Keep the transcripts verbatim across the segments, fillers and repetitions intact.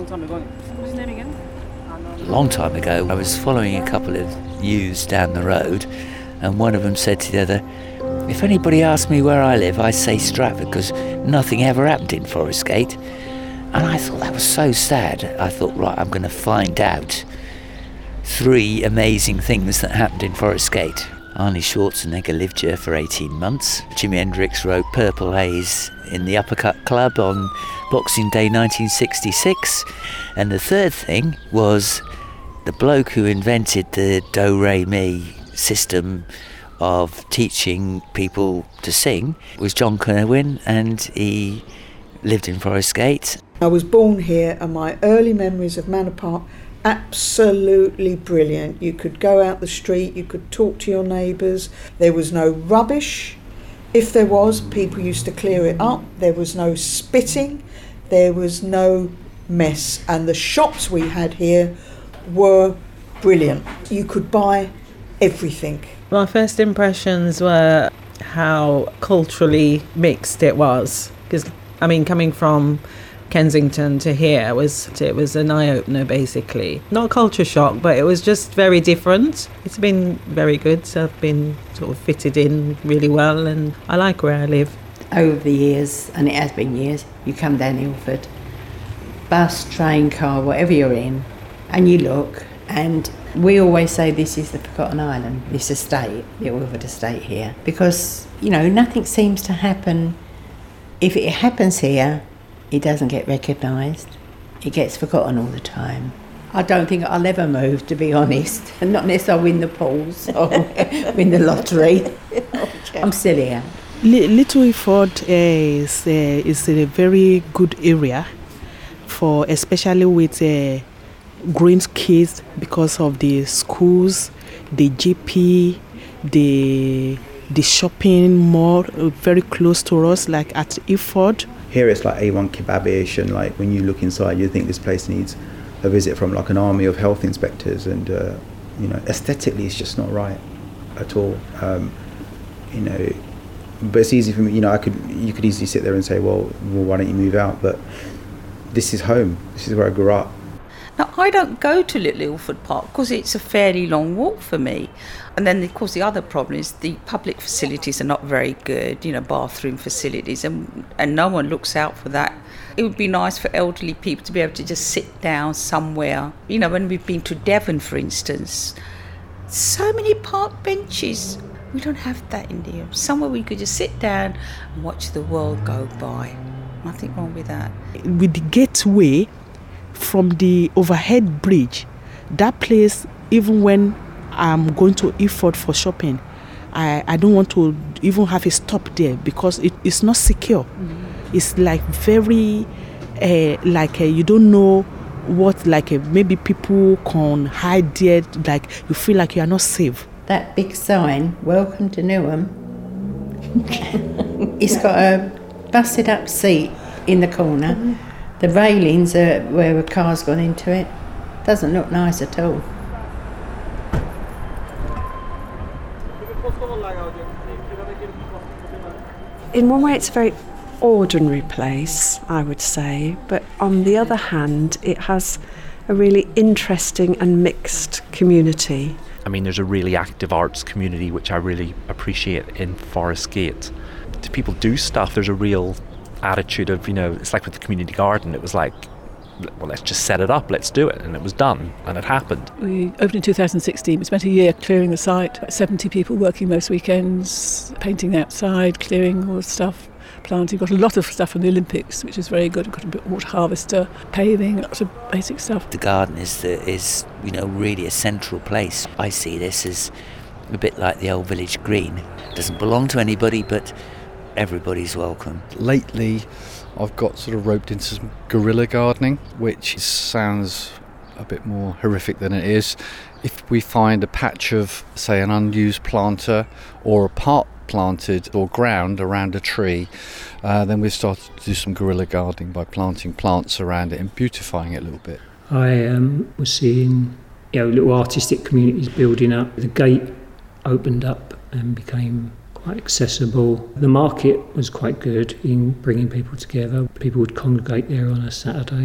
long time ago. What's his name again? A long time ago, I was following a couple of youths down the road, and one of them said to the other, if anybody asked me where I live, I'd say Stratford, because nothing ever happened in Forest Gate. And I thought that was so sad. I thought, right, I'm going to find out three amazing things that happened in Forest Gate. Arnie Schwarzenegger lived here for eighteen months. Jimi Hendrix wrote Purple Haze in the Uppercut Club on Boxing Day nineteen sixty-six. And the third thing was the bloke who invented the do-re-mi system of teaching people to sing was John Kerwin, and he lived in Forest Gate. I was born here, and my early memories of Manor Park, absolutely brilliant. You could go out the street, you could talk to your neighbours. There was no rubbish. If there was, people used to clear it up. There was no spitting. There was no mess. And the shops we had here were brilliant. You could buy everything. My first impressions were how culturally mixed it was. Because, I mean, coming from Kensington to here was it was an eye-opener, basically. Not a culture shock, but it was just very different. It's been very good, so I've been sort of fitted in really well, and I like where I live. Over the years, and it has been years, you come down Ilford, bus, train, car, whatever you're in, and you look, and we always say this is the Forgotten Island, this estate, the Ilford estate here, because, you know, nothing seems to happen. If it happens here, it doesn't get recognised. It gets forgotten all the time. I don't think I'll ever move, to be honest. Not unless I win the pools or win the lottery. Okay. I'm still here. Little Ilford uh, is, uh, is a very good area, for especially with uh, growing kids, because of the schools, the G P, the the shopping mall very close to us, like at Ilford. Here it's like A one kebabish, and like when you look inside, you think this place needs a visit from like an army of health inspectors, and uh, you know, aesthetically it's just not right at all. Um, you know, but it's easy for me. You know, I could you could easily sit there and say, well, well, why don't you move out? But this is home. This is where I grew up. Now, I don't go to Little Ilford Park because it's a fairly long walk for me. And then, of course, the other problem is the public facilities are not very good, you know, bathroom facilities, and, and no one looks out for that. It would be nice for elderly people to be able to just sit down somewhere. You know, when we've been to Devon, for instance, so many park benches. We don't have that in here. Somewhere we could just sit down and watch the world go by. Nothing wrong with that. With the gateway from the overhead bridge, that place, even when I'm going to Ilford for shopping, I, I don't want to even have a stop there, because it, it's not secure. Mm-hmm. It's like very, uh, like uh, you don't know what, like uh, maybe people can hide there, like you feel like you are not safe. That big sign, welcome to Newham, it's got a busted up seat in the corner. Mm-hmm. The railings are where a car's gone into it. Doesn't look nice at all. In one way, it's a very ordinary place, I would say, but on the other hand, it has a really interesting and mixed community. I mean, there's a really active arts community, which I really appreciate in Forest Gate. Do people do stuff? There's a real attitude of, you know, it's like with the community garden. It was like, well, let's just set it up, let's do it, and it was done, and it happened. We opened in two thousand sixteen. We spent a year clearing the site, about seventy people working most weekends, painting the outside, clearing all the stuff, planting. Got a lot of stuff from the Olympics, which is very good. We've got a bit of water harvester, paving, lots of basic stuff. The garden is, the, is you know, really a central place. I see this as a bit like the old village green. It doesn't belong to anybody, but everybody's welcome. Lately, I've got sort of roped into some guerrilla gardening, which sounds a bit more horrific than it is. If we find a patch of, say, an unused planter or a part planted or ground around a tree, uh, then we've started to do some guerrilla gardening by planting plants around it and beautifying it a little bit. I um, was seeing, you know, little artistic communities building up. The gate opened up and became quite accessible. The market was quite good in bringing people together. People would congregate there on a Saturday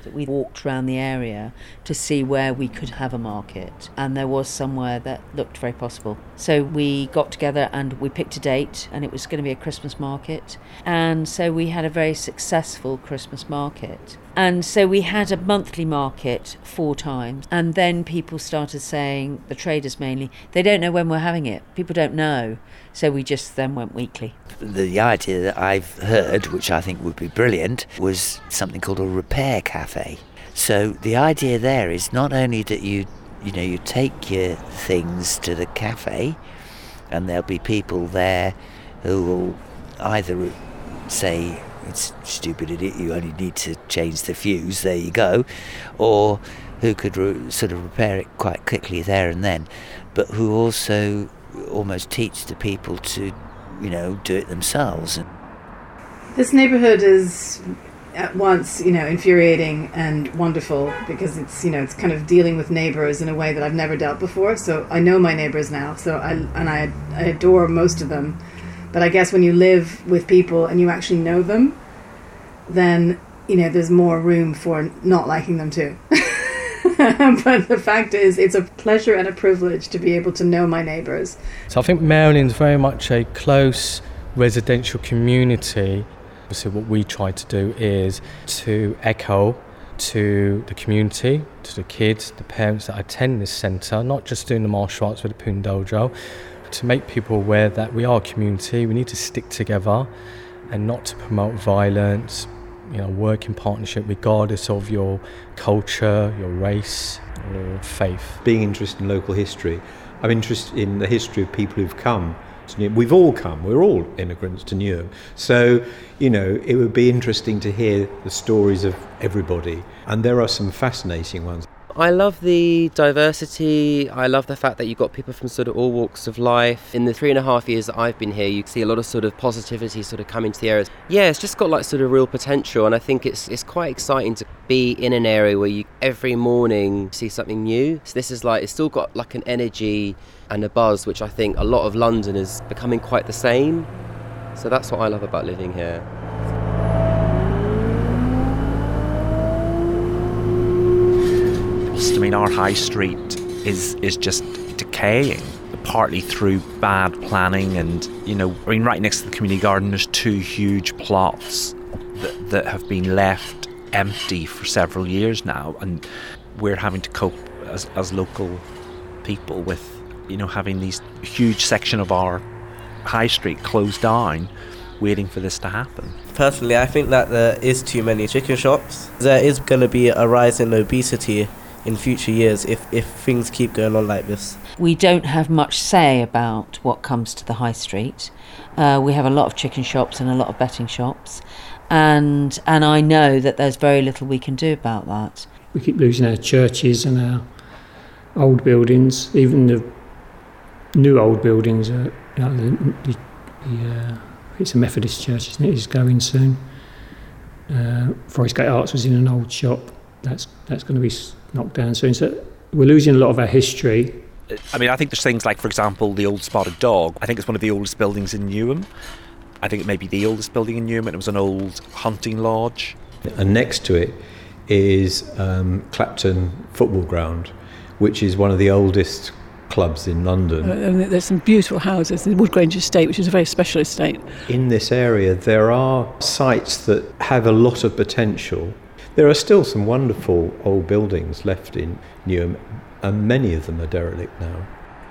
We walked around the area to see where we could have a market, and there was somewhere that looked very possible. So we got together and we picked a date, and it was going to be a Christmas market. And so we had a very successful Christmas market. And so we had a monthly market four times, and then people started saying, the traders mainly, they don't know when we're having it. People don't know. So we just then went weekly. The idea that I've heard, which I think would be brilliant, was something called a repair cafe. So the idea there is not only that you, you know, you take your things to the cafe, and there'll be people there who will either say, it's stupid, idiot, you only need to change the fuse, there you go, or who could re- sort of repair it quite quickly there and then, but who also almost teach the people to, you know, do it themselves. This neighbourhood is at once, you know, infuriating and wonderful, because it's, you know, it's kind of dealing with neighbours in a way that I've never dealt before. So I know my neighbours now, so I and I, I adore most of them. But I guess when you live with people and you actually know them, then, you know, there's more room for not liking them too. But the fact is, it's a pleasure and a privilege to be able to know my neighbours. So I think Maryland's very much a close residential community. So what we try to do is to echo to the community, to the kids, the parents that attend this centre, not just doing the martial arts with the Poon Dojo, to make people aware that we are a community, we need to stick together and not to promote violence, you know, work in partnership regardless of your culture, your race or faith. Being interested in local history, I'm interested in the history of people who've come to Newham. We've all come, we're all immigrants to Newham. So, you know, it would be interesting to hear the stories of everybody, and there are some fascinating ones. I love the diversity. I love the fact that you've got people from sort of all walks of life. In the three and a half years that I've been here, you see a lot of sort of positivity sort of coming to the area. Yeah, it's just got like sort of real potential, and I think it's it's quite exciting to be in an area where you every morning see something new. So this is like, it's still got like an energy and a buzz, which I think a lot of London is becoming quite the same. So that's what I love about living here. I mean, our high street is is just decaying, partly through bad planning, and, you know, I mean, right next to the community garden there's two huge plots that, that have been left empty for several years now, and we're having to cope as, as local people with, you know, having these huge section of our high street closed down, waiting for this to happen. Personally, I think that there is too many chicken shops. There is going to be a rise in obesity in future years if, if things keep going on like this. We don't have much say about what comes to the high street. Uh, we have a lot of chicken shops and a lot of betting shops, and and I know that there's very little we can do about that. We keep losing our churches and our old buildings, even the new old buildings. Are, you know, the, the, the, uh, it's a Methodist church, isn't it? It's going soon. Uh, Forest Gate Arts was in an old shop. That's that's going to be knocked down soon. So we're losing a lot of our history. I mean, I think there's things like, for example, the Old Spotted Dog. I think it's one of the oldest buildings in Newham. I think it may be the oldest building in Newham, and it was an old hunting lodge. And next to it is um, Clapton Football Ground, which is one of the oldest clubs in London. Uh, and there's some beautiful houses, the Woodgrange Estate, which is a very special estate. In this area, there are sites that have a lot of potential. There are still some wonderful old buildings left in Newham, and many of them are derelict now.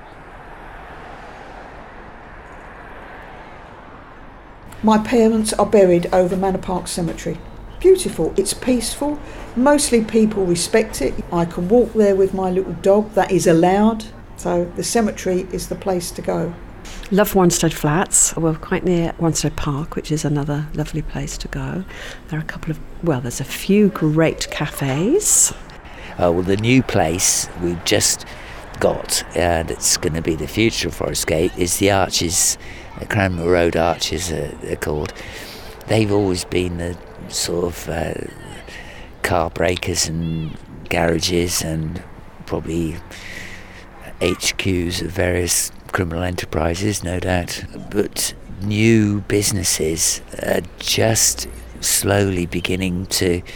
My parents are buried over Manor Park Cemetery. Beautiful, it's peaceful, mostly people respect it. I can walk there with my little dog, that is allowed, so the cemetery is the place to go. Love Wanstead Flats. We're quite near Wanstead Park, which is another lovely place to go. There are a couple of, well, there's a few great cafes. Oh, well, the new place we've just got, and it's going to be the future of Forest Gate, is the Arches, the Cranmer Road Arches uh, they're called. They've always been the sort of uh, car breakers and garages and probably H Qs of various criminal enterprises, no doubt. But new businesses are just slowly beginning to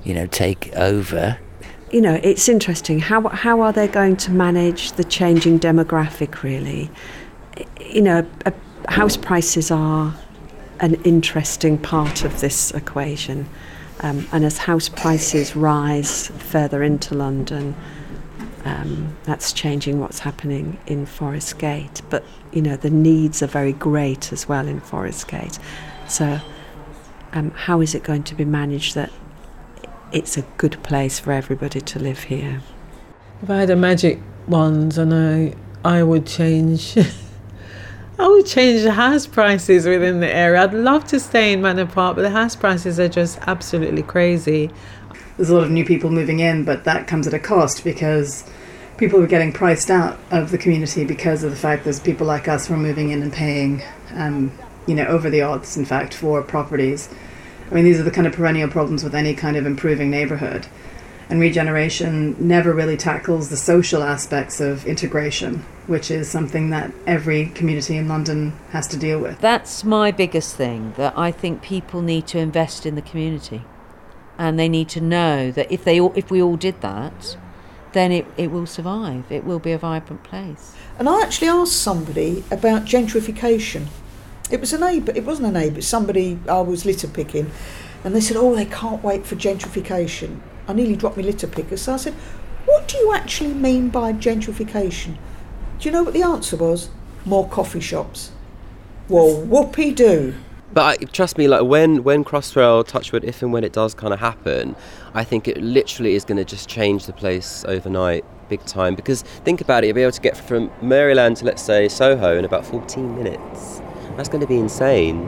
you know, take over. You know, it's interesting. How how are they going to manage the changing demographic, really? You know, uh, house prices are an interesting part of this equation. Um, and as house prices rise further into London, um, that's changing what's happening in Forest Gate. But, you know, the needs are very great as well in Forest Gate. So um, how is it going to be managed that it's a good place for everybody to live here? If I had a magic wand, and I, I would change... I would change the house prices within the area. I'd love to stay in Manor Park, but the house prices are just absolutely crazy. There's a lot of new people moving in, but that comes at a cost because people are getting priced out of the community because of the fact there's people like us who are moving in and paying, um, you know, over the odds, in fact, for properties. I mean, these are the kind of perennial problems with any kind of improving neighbourhood. And regeneration never really tackles the social aspects of integration, which is something that every community in London has to deal with. That's my biggest thing, that I think people need to invest in the community. And they need to know that if they all, if we all did that, then it, it will survive. It will be a vibrant place. And I actually asked somebody about gentrification. It was a neighbour, it wasn't a neighbour, somebody I was litter picking. And they said, oh, they can't wait for gentrification. I nearly dropped my litter picker. So I said, what do you actually mean by gentrification? Do you know what the answer was? More coffee shops. Well, whoopee-doo. But I, trust me, like when, when Crossrail, Touchwood, if and when it does kind of happen, I think it literally is going to just change the place overnight, big time. Because think about it, you'll be able to get from Maryland to, let's say, Soho in about fourteen minutes. That's going to be insane.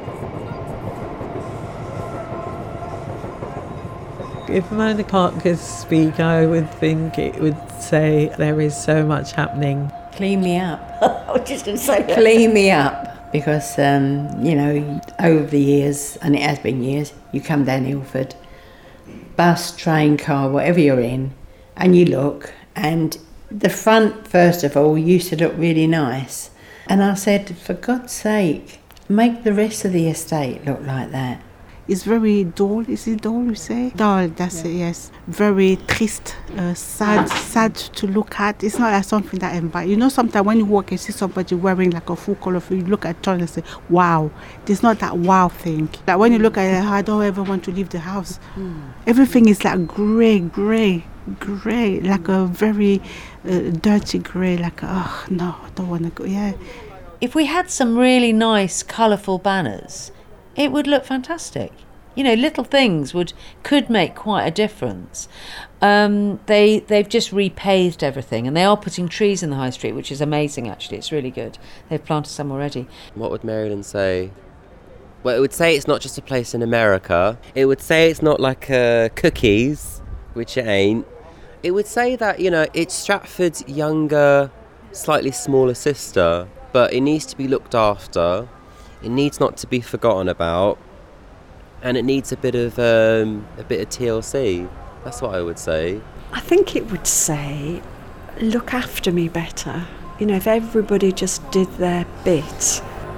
If Manor Park could speak, I would think it would say there is so much happening. Clean me up. I was just going to say that. Clean me up. Because, um, you know, over the years, and it has been years, you come down Ilford, bus, train, car, whatever you're in, and you look, and the front, first of all, used to look really nice. And I said, for God's sake, make the rest of the estate look like that. It's very dull, is it dull you say? Dull, that's yeah. it, yes. Very triste, uh, sad, sad to look at. It's not like something that invites. You know, sometimes when you walk and see somebody wearing like a full colour, you look at it and say, wow. There's not that wow thing. Like when you look at it, I don't ever want to leave the house. Mm. Everything is like grey, grey, grey, like a very uh, dirty grey, like, oh, no, I don't want to go, yeah. If we had some really nice, colourful banners, it would look fantastic. You know, little things would could make quite a difference. Um, they they've just repaved everything, and they are putting trees in the high street, which is amazing. Actually, it's really good. They've planted some already. What would Maryland say? Well, it would say it's not just a place in America. It would say it's not like uh, cookies, which it ain't. It would say that, you know, it's Stratford's younger, slightly smaller sister, but it needs to be looked after. It needs not to be forgotten about, and it needs a bit of um, a bit of T L C. That's what I would say. I think it would say, look after me better. You know, if everybody just did their bit.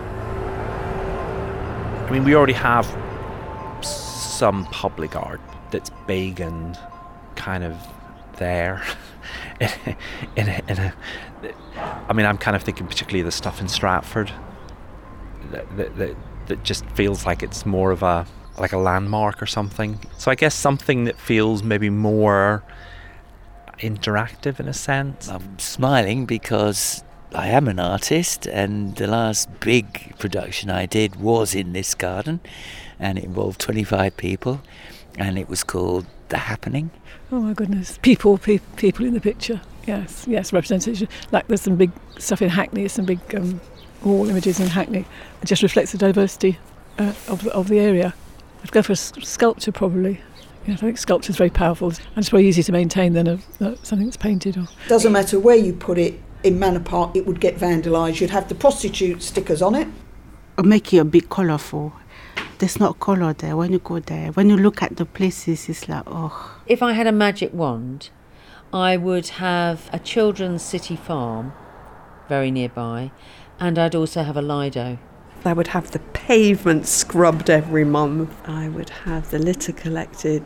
I mean, we already have some public art that's big and kind of there. in, a, in, a, in a, I mean, I'm kind of thinking particularly of the stuff in Stratford. That, that, that, that just feels like it's more of a like a landmark or something. So I guess something that feels maybe more interactive in a sense. I'm smiling because I am an artist, and the last big production I did was in this garden, and it involved twenty-five people, and it was called The Happening. Oh my goodness, people, pe- people in the picture. Yes, yes, representation. Like there's some big stuff in Hackney, some big um, wall images in Hackney. It just reflects the diversity uh, of, the, of the area. I'd go for a s- sculpture probably. You know, I think sculpture is very powerful and it's very easy to maintain than a, uh, something that's painted. Or doesn't matter where you put it in Manor Park, it would get vandalised. You'd have the prostitute stickers on it. Or make it a bit colourful. There's not colour there when you go there. When you look at the places, it's like, oh. If I had a magic wand, I would have a children's city farm very nearby, and I'd also have a Lido. I would have the pavement scrubbed every month. I would have the litter collected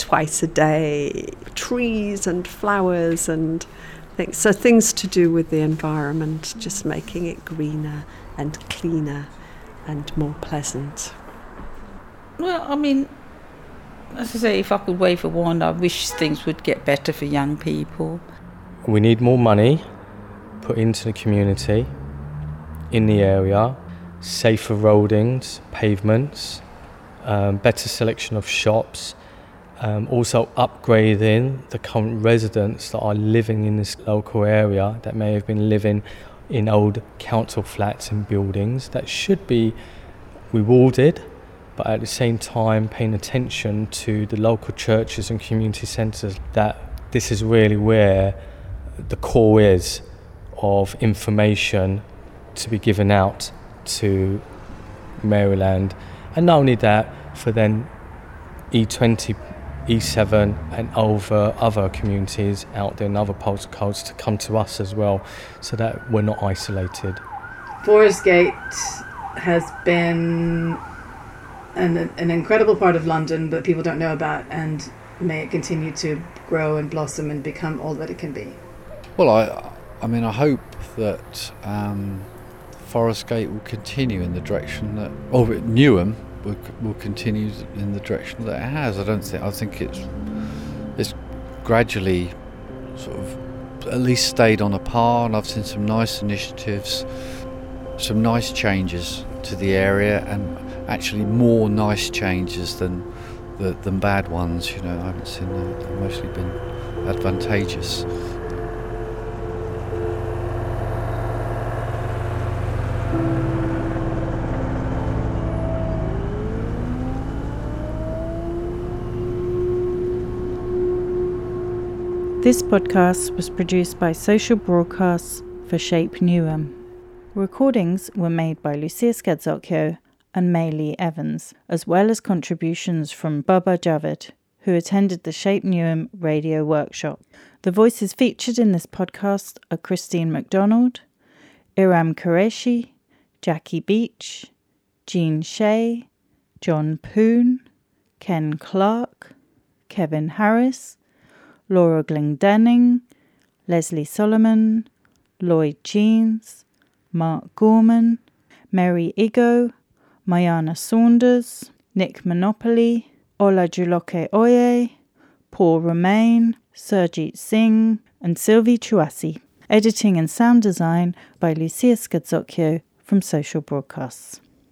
twice a day, trees and flowers and things. So things to do with the environment, just making it greener and cleaner and more pleasant. Well, I mean, as I say, if I could wave a wand, I wish things would get better for young people. We need more money put into the community, in the area, safer roadings, pavements, um, better selection of shops, um, also upgrading the current residents that are living in this local area that may have been living in old council flats and buildings that should be rewarded, but at the same time paying attention to the local churches and community centres, that this is really where the core is of information to be given out to Maryland. And not only that, for then E twenty, E seven and over other communities out there and other postcodes to come to us as well, so that we're not isolated. Forest Gate has been an, an incredible part of London that people don't know about, and may it continue to grow and blossom and become all that it can be. Well, I, I mean, I hope that um, Forest Gate will continue in the direction that, or Newham will, will continue in the direction that it has. I don't think. I think it's it's gradually sort of at least stayed on a par, and I've seen some nice initiatives, some nice changes to the area, and actually more nice changes than the, than bad ones. You know, I haven't seen that. They've mostly been advantageous. This podcast was produced by Social Broadcasts for Shape Newham. Recordings were made by Lucia Skedzokyo and Maylee Evans, as well as contributions from Bubba Javed, who attended the Shape Newham radio workshop. The voices featured in this podcast are Christine MacDonald, Iram Qureshi, Jackie Beach, Jean Shea, John Poon, Ken Clark, Kevin Harris, Laura Glendenning, Leslie Solomon, Lloyd Jeans, Mark Gorman, Mary Igo, Mayana Saunders, Nick Monopoly, Olajuloke Oye, Paul Romain, Surjit Singh, and Sylvie Chuasi. Editing and sound design by Lucia Skedzokyo from Social Broadcasts.